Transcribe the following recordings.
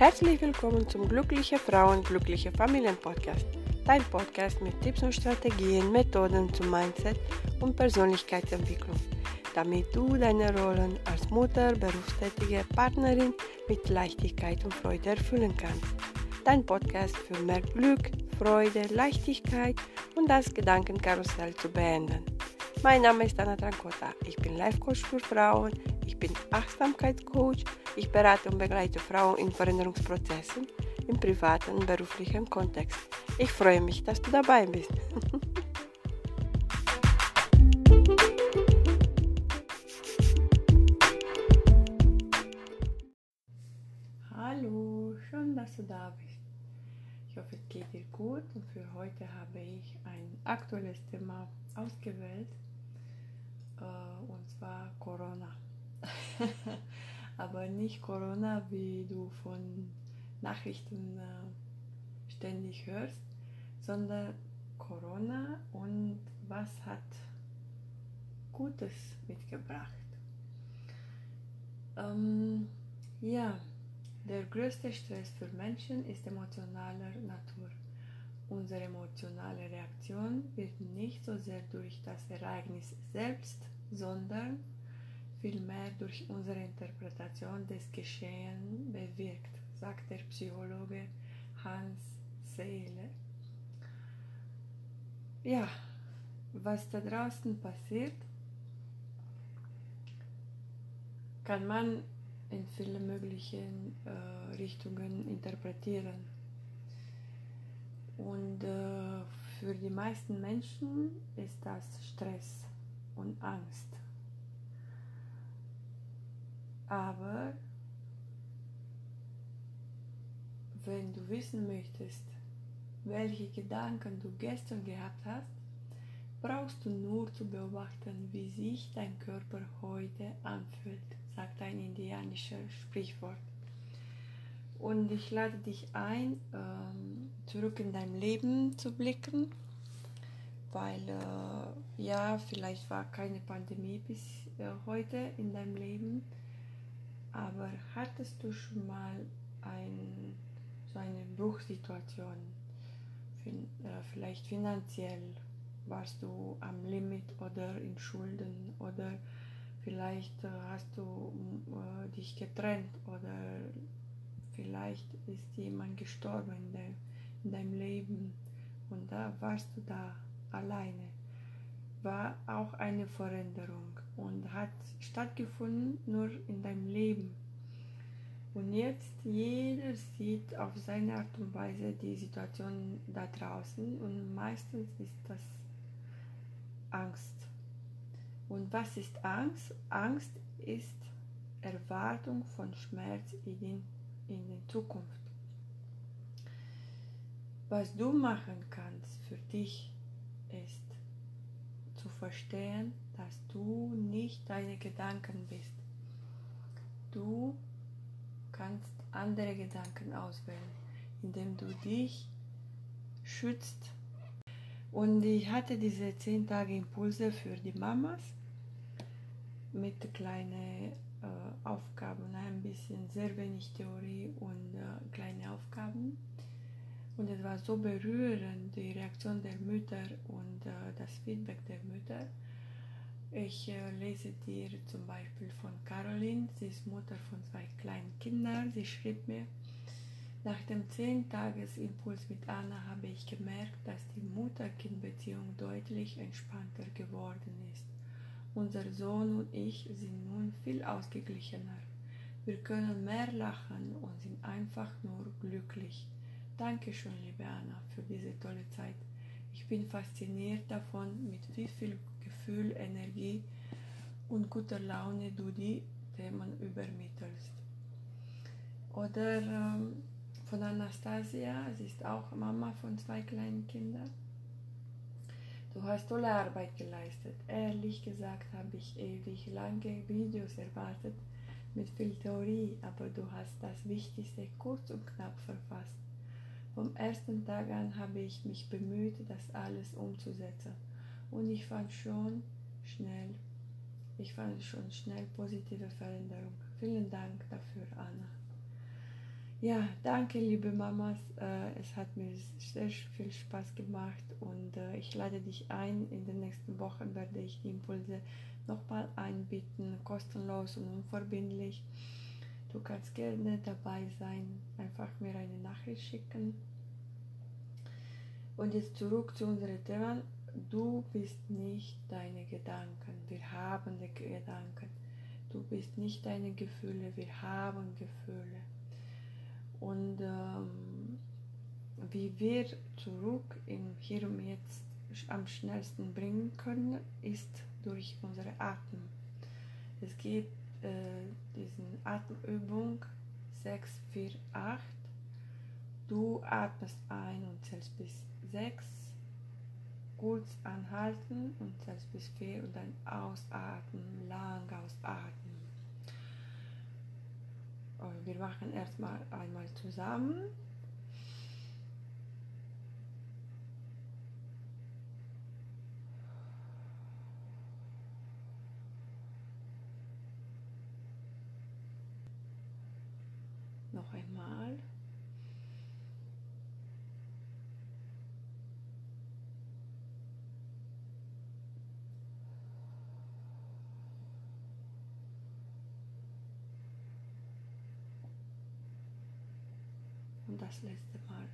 Herzlich willkommen zum Glückliche Frauen, Glückliche Familien Podcast. Dein Podcast mit Tipps und Strategien, Methoden zum Mindset und Persönlichkeitsentwicklung, damit du deine Rollen als Mutter, berufstätige Partnerin mit Leichtigkeit und Freude erfüllen kannst. Dein Podcast für mehr Glück, Freude, Leichtigkeit und das Gedankenkarussell zu beenden. Mein Name ist Anna Trancota. Ich bin Life-Coach für Frauen, ich bin Achtsamkeitscoach, ich berate und begleite Frauen in Veränderungsprozessen im privaten und beruflichen Kontext. Ich freue mich, dass du dabei bist. Hallo, schön, dass du da bist. Ich hoffe, es geht dir gut und für heute habe ich ein aktuelles Thema ausgewählt, und zwar Corona. Aber nicht Corona, wie du von Nachrichten ständig hörst, sondern Corona und was hat Gutes mitgebracht. Ja, der größte Stress für Menschen ist emotionaler Natur. Unsere emotionale Reaktion wird nicht so sehr durch das Ereignis selbst, sondern vielmehr durch unsere Interpretation des Geschehens bewirkt, sagt der Psychologe Hans Seele. Ja, was da draußen passiert, kann man in viele möglichen Richtungen interpretieren. Und für die meisten Menschen ist das Stress und Angst. Aber wenn du wissen möchtest, welche Gedanken du gestern gehabt hast, brauchst du nur zu beobachten, wie sich dein Körper heute anfühlt, sagt ein indianisches Sprichwort. Und ich lade dich ein, zurück in dein Leben zu blicken, weil vielleicht war keine Pandemie bis heute in deinem Leben, aber hattest du schon mal so eine Bruchsituation, vielleicht finanziell, warst du am Limit oder in Schulden oder vielleicht hast du dich getrennt oder vielleicht ist jemand gestorben in deinem Leben und da warst du da alleine. War auch eine Veränderung und hat stattgefunden nur in deinem Leben. Und jetzt jeder sieht auf seine Art und Weise die Situation da draußen und meistens ist das Angst. Und was ist Angst? Angst ist Erwartung von Schmerz in der Zukunft. Was du machen kannst für dich ist zu verstehen, dass du nicht deine Gedanken bist. Du kannst andere Gedanken auswählen, indem du dich schützt. Und ich hatte diese 10 Tage Impulse für die Mamas mit kleinen Aufgaben, ein bisschen sehr wenig Theorie und kleine Aufgaben. Und es war so berührend, die Reaktion der Mütter und das Feedback der Mütter. Ich lese dir zum Beispiel von Caroline, sie ist Mutter von 2 kleinen Kindern. Sie schrieb mir: Nach dem 10-Tages-Impuls mit Anna habe ich gemerkt, dass die Mutter-Kind-Beziehung deutlich entspannter geworden ist. Unser Sohn und ich sind nun viel ausgeglichener. Wir können mehr lachen und sind einfach nur glücklich. Dankeschön, liebe Anna, für diese tolle Zeit. Ich bin fasziniert davon, mit wie viel Gefühl, Energie und guter Laune du die Themen übermittelst. Oder von Anastasia, sie ist auch Mama von 2 kleinen Kindern. Du hast tolle Arbeit geleistet. Ehrlich gesagt habe ich ewig lange Videos erwartet mit viel Theorie, aber du hast das Wichtigste kurz und knapp verfasst. Vom ersten Tag an habe ich mich bemüht, das alles umzusetzen und ich fand schon schnell positive Veränderung. Vielen Dank dafür, Anna. Ja, danke, liebe Mamas. Es hat mir sehr viel Spaß gemacht und ich lade dich ein. In den nächsten Wochen werde ich die Impulse nochmal einbieten, kostenlos und unverbindlich. Du kannst gerne dabei sein, einfach mir eine Nachricht schicken. Und jetzt zurück zu unserem Thema. Du bist nicht deine Gedanken, wir haben die Gedanken. Du bist nicht deine Gefühle, wir haben Gefühle. Und wie wir zurück im Hier und Jetzt am schnellsten bringen können, ist durch unsere Atem. Es gibt diese Atemübung 6, 4, 8. Du atmest ein und zählst bis 6, kurz anhalten und zählst bis 4 und dann ausatmen, lang ausatmen. Und wir machen erstmal einmal zusammen. Noch einmal. Und das letzte Mal.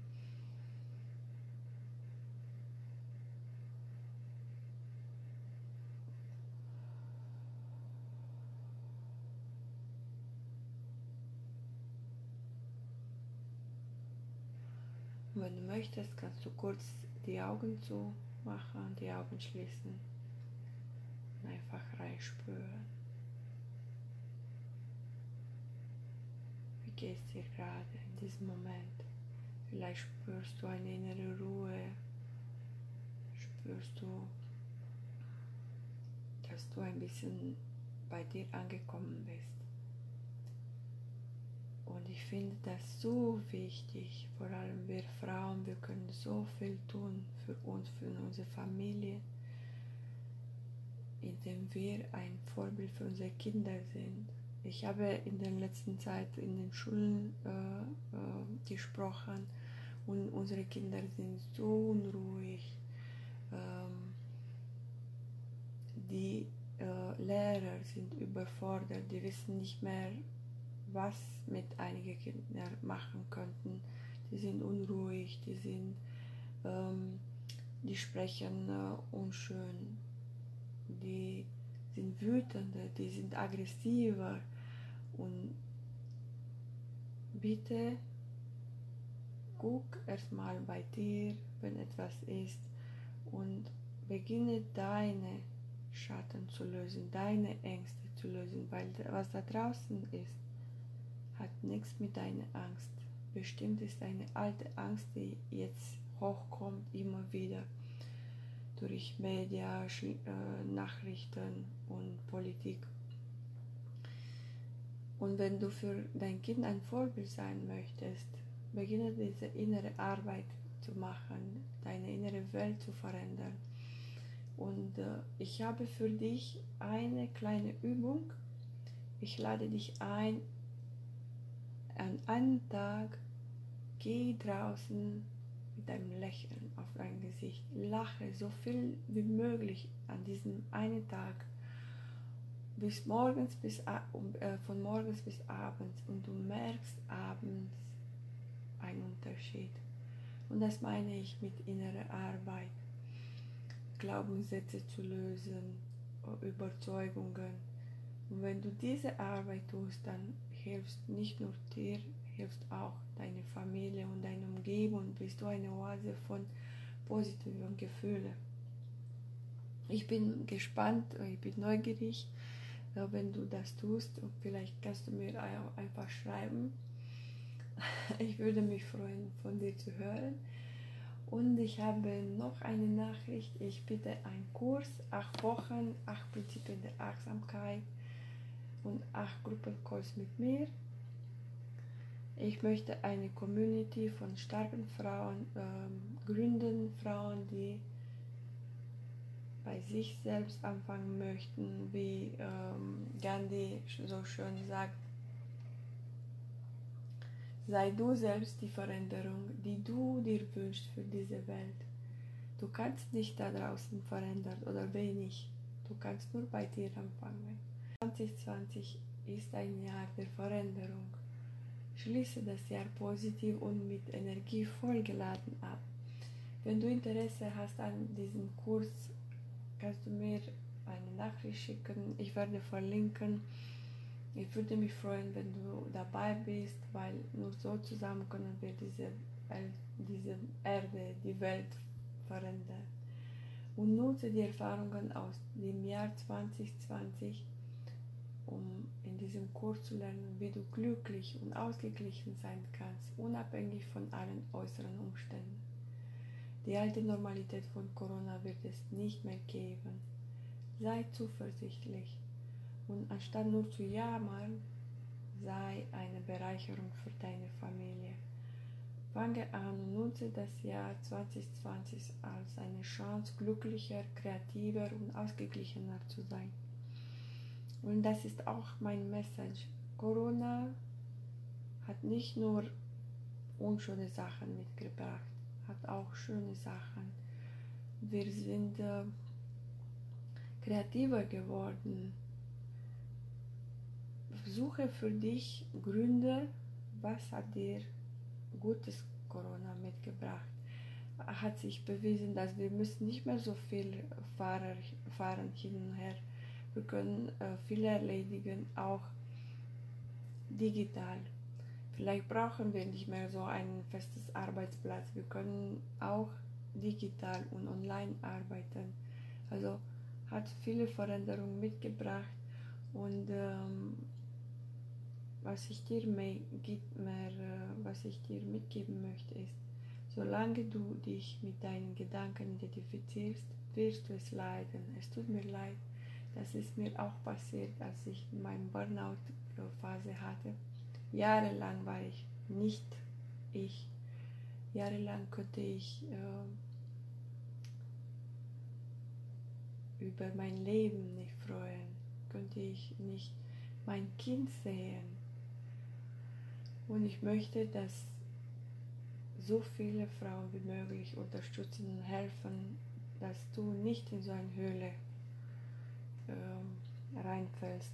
Und wenn du möchtest, kannst du kurz die Augen zumachen, die Augen schließen und einfach reinspüren. Wie geht es dir gerade in diesem Moment? Vielleicht spürst du eine innere Ruhe, spürst du, dass du ein bisschen bei dir angekommen bist. Und ich finde das so wichtig, vor allem wir Frauen, wir können so viel tun für uns, für unsere Familie, indem wir ein Vorbild für unsere Kinder sind. Ich habe in der letzten Zeit in den Schulen gesprochen und unsere Kinder sind so unruhig. Die Lehrer sind überfordert, die wissen nicht mehr, was mit einigen Kindern machen könnten. Die sind unruhig, die sprechen unschön, die sind wütender, die sind aggressiver. Und bitte guck erstmal bei dir, wenn etwas ist, und beginne deine Schatten zu lösen, deine Ängste zu lösen, weil was da draußen ist, hat nichts mit deiner Angst. Bestimmt ist eine alte Angst, die jetzt hochkommt, immer wieder durch Media, Nachrichten und Politik. Und wenn du für dein Kind ein Vorbild sein möchtest, beginne diese innere Arbeit zu machen, deine innere Welt zu verändern. Und ich habe für dich eine kleine Übung. Ich lade dich ein, an einem Tag, geh draußen mit einem Lächeln auf dein Gesicht. Lache so viel wie möglich an diesem einen Tag. Von morgens bis abends, und du merkst abends einen Unterschied. Und das meine ich mit innerer Arbeit. Glaubenssätze zu lösen, Überzeugungen. Und wenn du diese Arbeit tust, dann hilfst nicht nur dir, hilfst auch deine Familie und deine Umgebung, bist du eine Oase von positiven Gefühlen. Ich bin gespannt, ich bin neugierig, wenn du das tust, und vielleicht kannst du mir auch einfach schreiben. Ich würde mich freuen, von dir zu hören. Und ich habe noch eine Nachricht. Ich biete einen Kurs, 8 Wochen, 8 Prinzipien der Achtsamkeit und 8 Gruppencalls mit mir. Ich möchte eine Community von starken Frauen gründen, Frauen, die bei sich selbst anfangen möchten, wie Gandhi so schön sagt, Sei du selbst die Veränderung, die du dir wünschst für diese Welt. Du kannst nicht da draußen verändern oder wenig. Du kannst nur bei dir anfangen. 2020 ist ein Jahr der Veränderung. Schließe das Jahr positiv und mit Energie vollgeladen ab. Wenn du Interesse hast an diesem Kurs, kannst du mir eine Nachricht schicken. Ich werde verlinken. Ich würde mich freuen, wenn du dabei bist, weil nur so zusammen können wir diese Erde, die Welt verändern. Und nutze die Erfahrungen aus dem Jahr 2020, um in diesem Kurs zu lernen, wie du glücklich und ausgeglichen sein kannst, unabhängig von allen äußeren Umständen. Die alte Normalität von Corona wird es nicht mehr geben. Sei zuversichtlich und anstatt nur zu jammern, sei eine Bereicherung für deine Familie. Fange an und nutze das Jahr 2020 als eine Chance, glücklicher, kreativer und ausgeglichener zu sein. Und das ist auch mein Message. Corona hat nicht nur unschöne Sachen mitgebracht, hat auch schöne Sachen. Wir sind kreativer geworden. Suche für dich Gründe, was hat dir gutes Corona mitgebracht. Hat sich bewiesen, dass wir müssen nicht mehr so viel fahren hin und her. Wir können viel erledigen, auch digital. Vielleicht brauchen wir nicht mehr so ein festes Arbeitsplatz. Wir können auch digital und online arbeiten. Also hat viele Veränderungen mitgebracht und was ich dir mitgeben möchte ist, solange du dich mit deinen Gedanken identifizierst, wirst du es leiden. Es tut mir leid, das ist mir auch passiert, als ich meine Burnout-Phase hatte. Jahrelang war ich nicht ich. Jahrelang konnte ich über mein Leben nicht freuen, konnte ich nicht mein Kind sehen. Und ich möchte, dass so viele Frauen wie möglich unterstützen und helfen, dass du nicht in so eine Höhle reinfällst.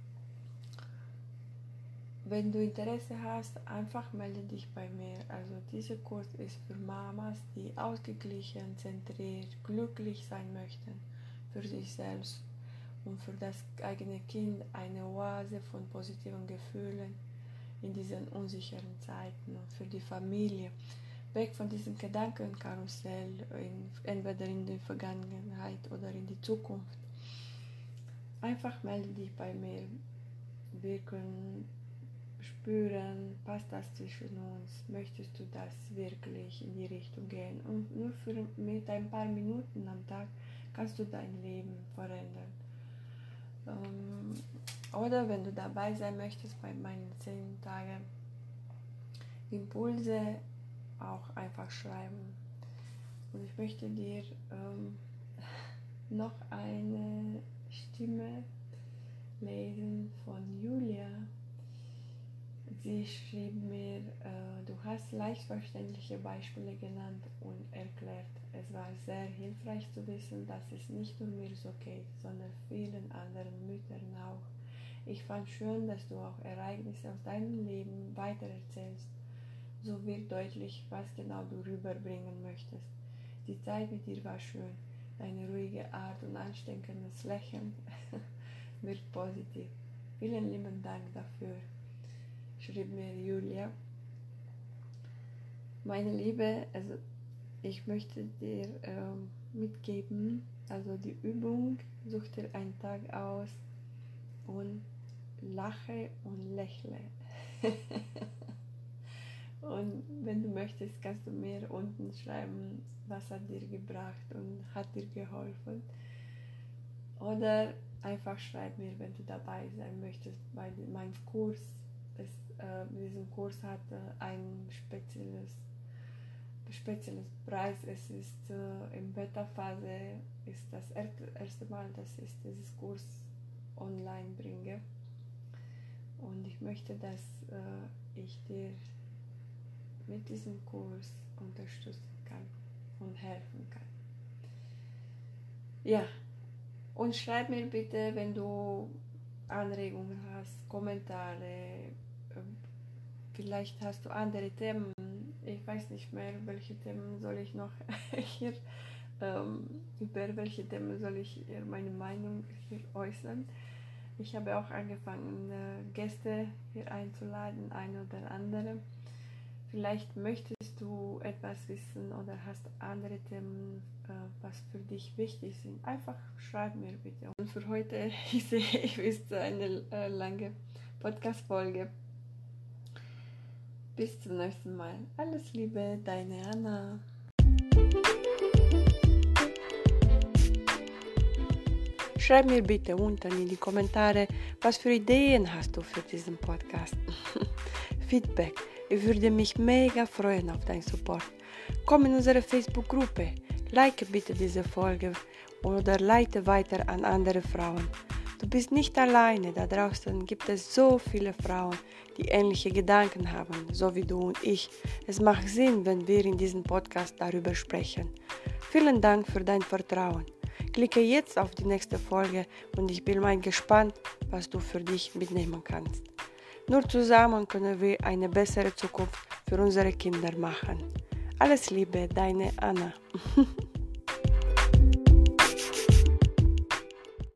Wenn du Interesse hast, einfach melde dich bei mir. Also dieser Kurs ist für Mamas, die ausgeglichen, zentriert, glücklich sein möchten, für sich selbst und für das eigene Kind eine Oase von positiven Gefühlen in diesen unsicheren Zeiten und für die Familie. Weg von diesem Gedankenkarussell, entweder in die Vergangenheit oder in die Zukunft. Einfach melde dich bei mir. Wir können spüren, passt das zwischen uns, möchtest du das wirklich in die Richtung gehen? Und nur mit ein paar Minuten am Tag kannst du dein Leben verändern. Oder wenn du dabei sein möchtest bei meinen 10 Tage Impulse, auch einfach schreiben. Und ich möchte dir noch eine Stimme lesen von Julia. Sie schrieb mir, du hast leicht verständliche Beispiele genannt und erklärt. Es war sehr hilfreich zu wissen, dass es nicht nur mir so geht, sondern vielen anderen Müttern auch. Ich fand schön, dass du auch Ereignisse aus deinem Leben weitererzählst. So wird deutlich, was genau du rüberbringen möchtest. Die Zeit mit dir war schön. Deine ruhige Art und ansteckendes Lächeln wird positiv. Vielen lieben Dank dafür, schrieb mir Julia. Meine Liebe, also ich möchte dir mitgeben, also die Übung, such dir einen Tag aus und lache und lächle. Und wenn du möchtest, kannst du mir unten schreiben, was hat dir gebracht und hat dir geholfen. Oder einfach schreib mir, wenn du dabei sein möchtest, weil mein Kurs diesen Kurs hat ein spezielles Preis. Es ist in Beta-Phase, ist das erste Mal, dass ich dieses Kurs online bringe. Und ich möchte, dass ich dir mit diesem Kurs unterstützen kann und helfen kann. Ja, und schreib mir bitte, wenn du Anregungen hast, Kommentare, vielleicht hast du andere Themen. Ich weiß nicht mehr, welche Themen soll ich noch hier, über welche Themen soll ich hier meine Meinung hier äußern. Ich habe auch angefangen, Gäste hier einzuladen, ein oder andere. Vielleicht möchtest du etwas wissen oder hast andere Themen, was für dich wichtig sind. Einfach schreib mir bitte. Und für heute, ich sehe, ist eine lange Podcast-Folge. Bis zum nächsten Mal. Alles Liebe, deine Anna. Schreib mir bitte unten in die Kommentare, was für Ideen hast du für diesen Podcast. Feedback. Ich würde mich mega freuen auf deinen Support. Komm in unsere Facebook-Gruppe, like bitte diese Folge oder leite weiter an andere Frauen. Du bist nicht alleine, da draußen gibt es so viele Frauen, die ähnliche Gedanken haben, so wie du und ich. Es macht Sinn, wenn wir in diesem Podcast darüber sprechen. Vielen Dank für dein Vertrauen. Klicke jetzt auf die nächste Folge und ich bin mal gespannt, was du für dich mitnehmen kannst. Nur zusammen können wir eine bessere Zukunft für unsere Kinder machen. Alles Liebe, deine Anna.